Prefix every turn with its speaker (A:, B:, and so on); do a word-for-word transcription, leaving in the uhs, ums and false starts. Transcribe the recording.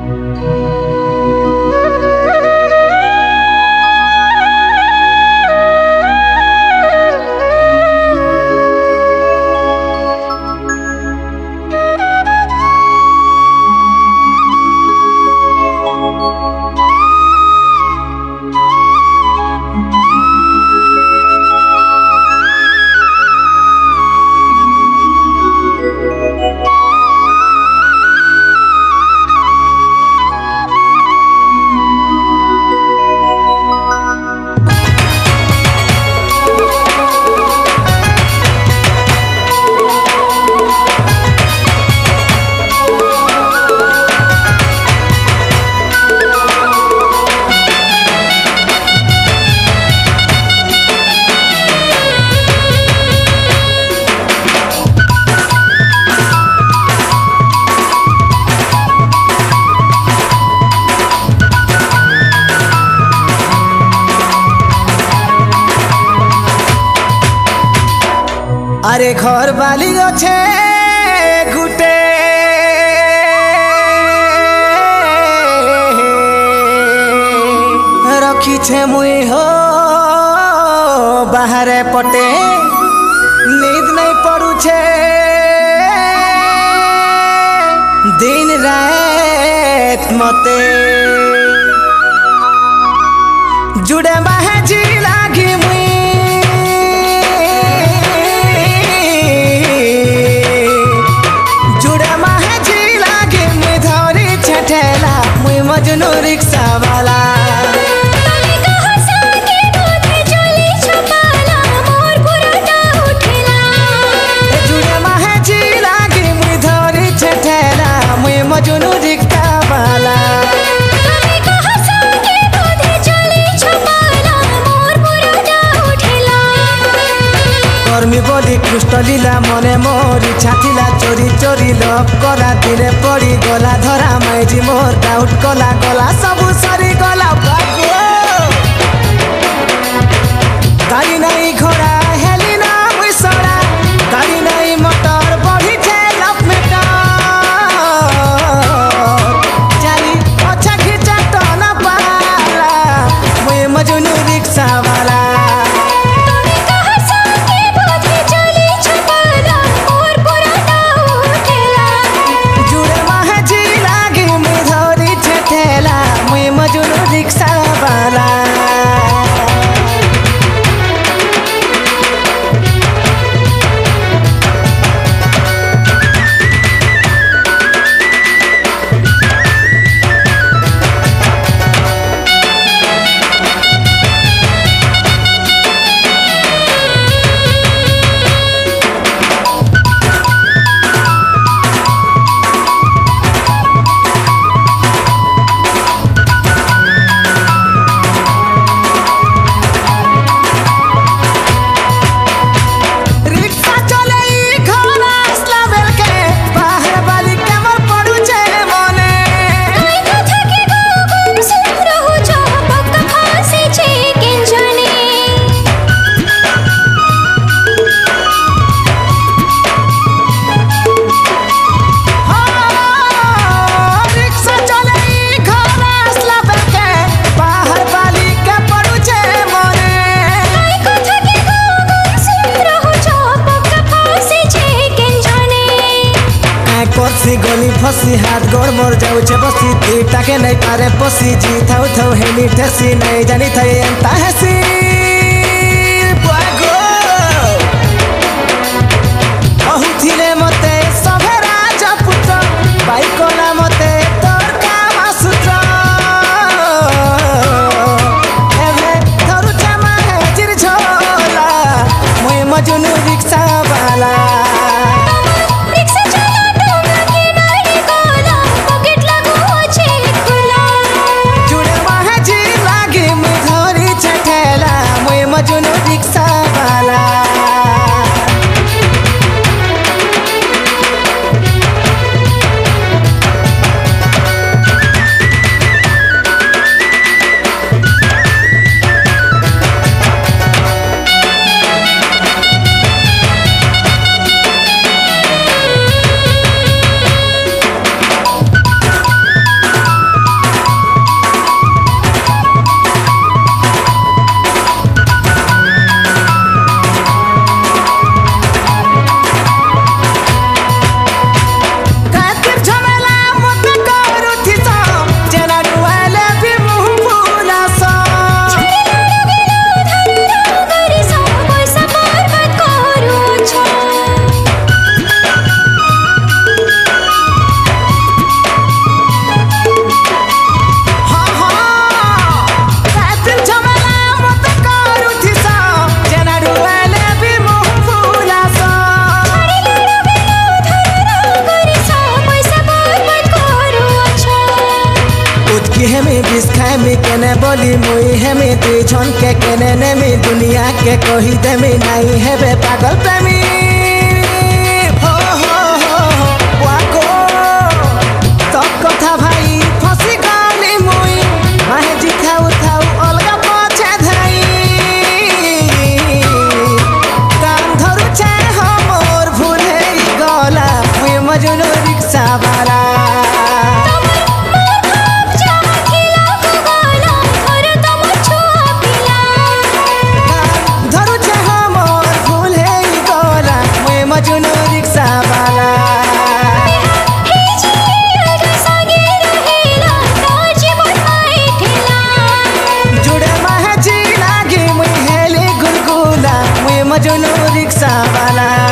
A: আরে ঘর বালি গছে গুটে রখিছে মুই হো বাহারে পটে नींद नहीं पड़ुछे दिन रात मते जुड़े बाहेजी लागी मुई जुड़े बाहेजी लागी मुई धौरी छठेला मुई मजनू रिक्शा वाला मजनू रिक्शा वाला कर्मी बोली कृष्ण लीला मने मोर इच्छा थिला चोरी चोरी लव करा दिने पड़ी गला धरा माइजी मोर डाउट कला गला सबू सरी गला गाड़ी नहीं घोड़ा हेली ना मुई सड़ा गाड़ी नहीं मोटर बढ़ी छे लव मेटर मजनू रिक्शा वाला जुड़े महाजी लागी मुई धौरी छठेला मुई मजनू रिक्शा वाला करसी गली फसी हाथ गोड़ मोर जाऊे बसी तीटा के नहीं पारे पसी जी थाउ थाउ हेली ठेसी नहीं जानी थे एंता हेसी अहुथिले मते सभे राजपुत्र बाइकला मते तोर काम सूत्र एभे धरुछे माहेजिर झोला मुई मजनू रिक्शा वाला रिक्शा वाला मुई हेमी बिस खाएमी केने बोली मुई हेमी दुई झन के केने नेमी दुनिया के कही देमी नाई हेबे पागल प्रेमी हो हो हो वाको तो कथा भाई फसी गाली मुई माहे जी खाऊ खाऊ अलगा पछे धाई काम धरु छे हमर भूल हेई गला मुई मजनू रिक्शा वाला मजनू रिक्शा वाला जुड़े माहे जी लागी मुई हेली गुलगुला मुई मजनू रिक्शा वाला।